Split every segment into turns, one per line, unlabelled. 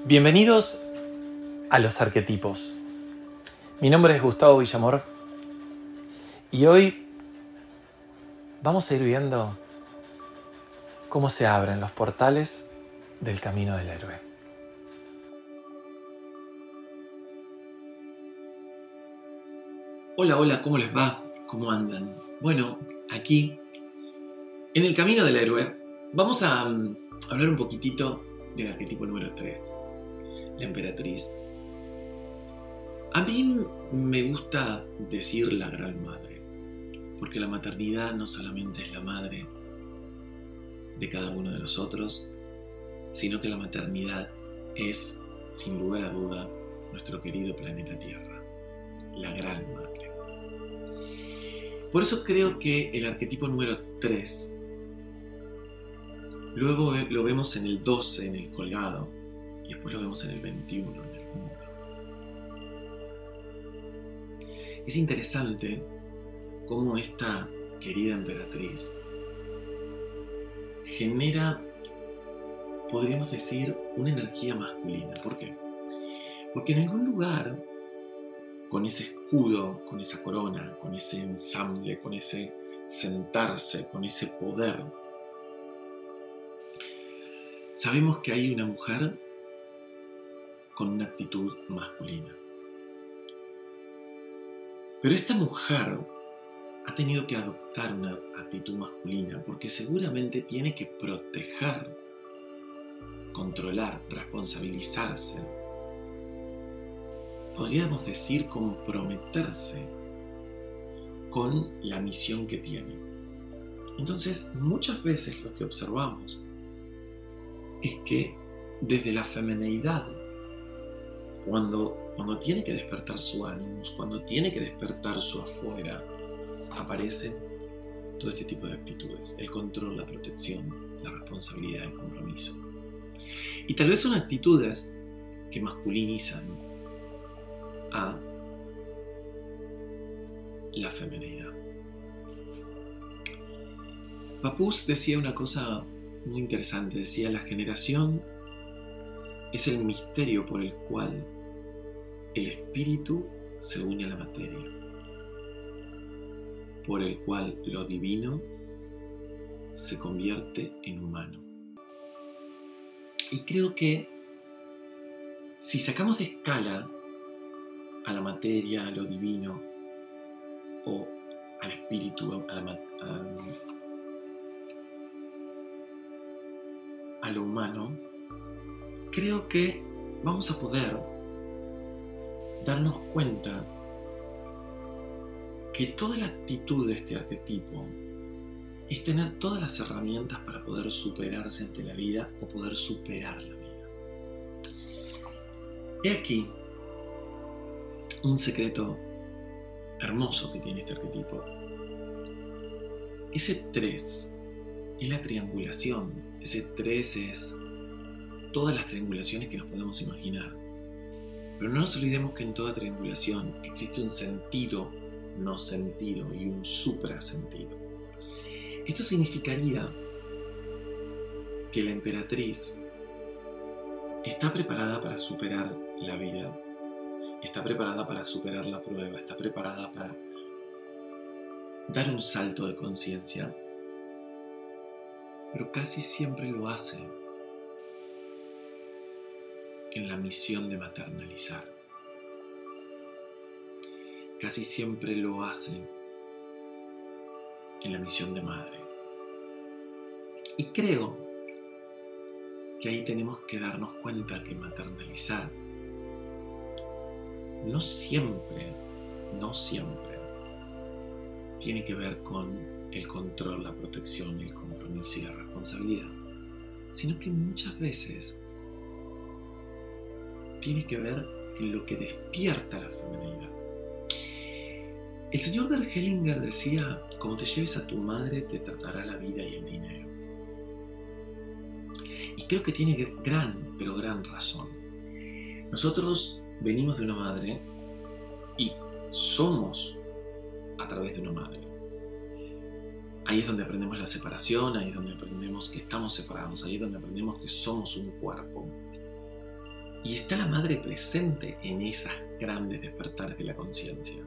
Bienvenidos a los arquetipos. Mi nombre es Gustavo Villamor y hoy vamos a ir viendo cómo se abren los portales del camino del héroe.
Hola, ¿cómo les va? ¿Cómo andan? Bueno, aquí, en el camino del héroe, vamos a hablar un poquitito del arquetipo número 3, la emperatriz. A mí me gusta decir la gran madre, porque la maternidad no solamente es la madre de cada uno de nosotros, sino que la maternidad es, sin lugar a duda, nuestro querido planeta Tierra, la gran madre. Por eso creo que el arquetipo número 3, luego lo vemos en el 12, en el colgado, y después lo vemos en el 21, en el mundo. Es interesante cómo esta querida emperatriz genera, podríamos decir, una energía masculina. ¿Por qué? Porque en algún lugar, con ese escudo, con esa corona, con ese ensamble, con ese sentarse, con ese poder, sabemos que hay una mujer con una actitud masculina. Pero esta mujer ha tenido que adoptar una actitud masculina porque seguramente tiene que proteger, controlar, responsabilizarse. Podríamos decir comprometerse con la misión que tiene. Entonces, muchas veces lo que observamos es que desde la femineidad, cuando tiene que despertar su ánimo, cuando tiene que despertar su afuera, aparece todo este tipo de actitudes: el control, la protección, la responsabilidad, el compromiso. Y tal vez son actitudes que masculinizan a la feminidad. Papus decía una cosa muy interesante, decía: la generación es el misterio por el cual el espíritu se une a la materia, por el cual lo divino se convierte en humano. Y creo que si sacamos de escala a la materia, a lo divino, o al espíritu, a lo humano, creo que vamos a poder darnos cuenta que toda la actitud de este arquetipo es tener todas las herramientas para poder superarse ante la vida o poder superar la vida. He aquí un secreto hermoso que tiene este arquetipo. Ese 3 es la triangulación. Ese 3 es todas las triangulaciones que nos podemos imaginar. Pero no nos olvidemos que en toda triangulación existe un sentido no sentido y un suprasentido. Esto significaría que la emperatriz está preparada para superar la vida, está preparada para superar la prueba, está preparada para dar un salto de conciencia, pero casi siempre lo hace en la misión de maternalizar. Casi siempre lo hace en la misión de madre. Y creo que ahí tenemos que darnos cuenta que maternalizar no siempre tiene que ver con el control, la protección, el compromiso y la responsabilidad, sino que muchas veces tiene que ver en lo que despierta la feminidad. El señor Bergelinger decía: como te lleves a tu madre, te tratará la vida y el dinero. Y creo que tiene gran razón. Nosotros venimos de una madre y somos a través de una madre. Ahí es donde aprendemos la separación, ahí es donde aprendemos que estamos separados, ahí es donde aprendemos que somos un cuerpo. Y está la madre presente en esas grandes despertares de la conciencia.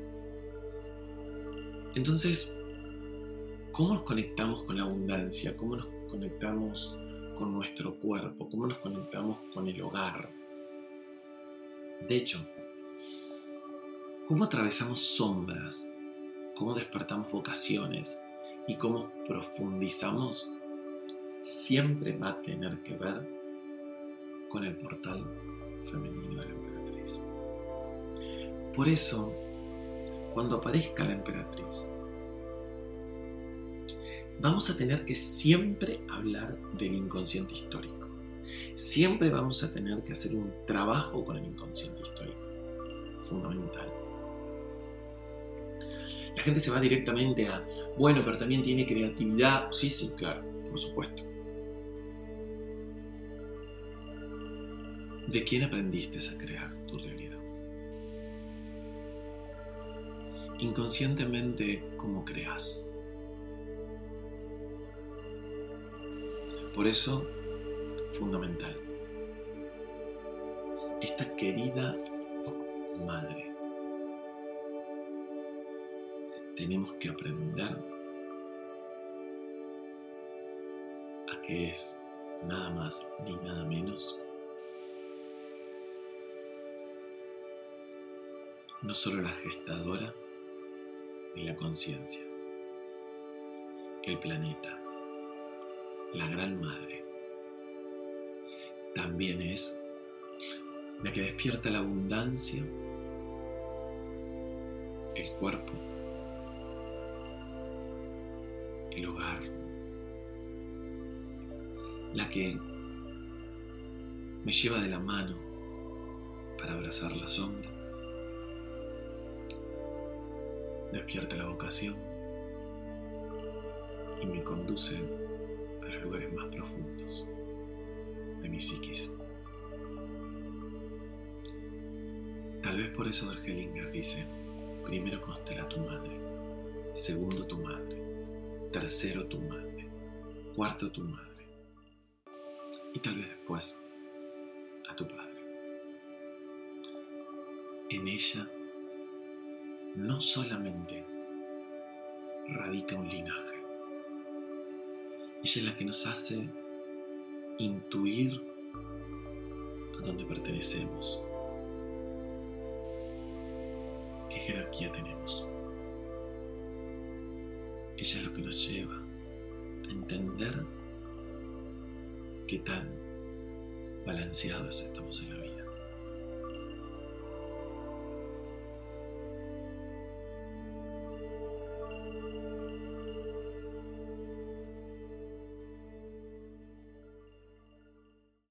Entonces, ¿cómo nos conectamos con la abundancia? ¿Cómo nos conectamos con nuestro cuerpo? ¿Cómo nos conectamos con el hogar? De hecho, ¿cómo atravesamos sombras? ¿Cómo despertamos vocaciones? ¿Y cómo profundizamos? Siempre va a tener que ver con el portal femenino de la emperatriz. Por eso, cuando aparezca la emperatriz, vamos a tener que siempre hablar del inconsciente histórico. Siempre vamos a tener que hacer un trabajo con el inconsciente histórico. Fundamental. La gente se va directamente a, bueno, pero también tiene creatividad. Sí, claro, por supuesto. ¿De quién aprendiste a crear tu realidad? Inconscientemente, ¿cómo creas? Por eso, fundamental, esta querida madre, tenemos que aprender a que es nada más ni nada menos no solo la gestadora de la conciencia, el planeta, la gran madre, también es la que despierta la abundancia, el cuerpo, el hogar, la que me lleva de la mano para abrazar la sombra, despierta la vocación y me conduce a los lugares más profundos de mi psiquis. Tal vez por eso Bergelinger dice, primero constela tu madre, segundo tu madre, tercero tu madre, cuarto tu madre y tal vez después a tu padre. En ella no solamente radica un linaje, ella es la que nos hace intuir a dónde pertenecemos, qué jerarquía tenemos. Ella es lo que nos lleva a entender qué tan balanceados estamos en la vida.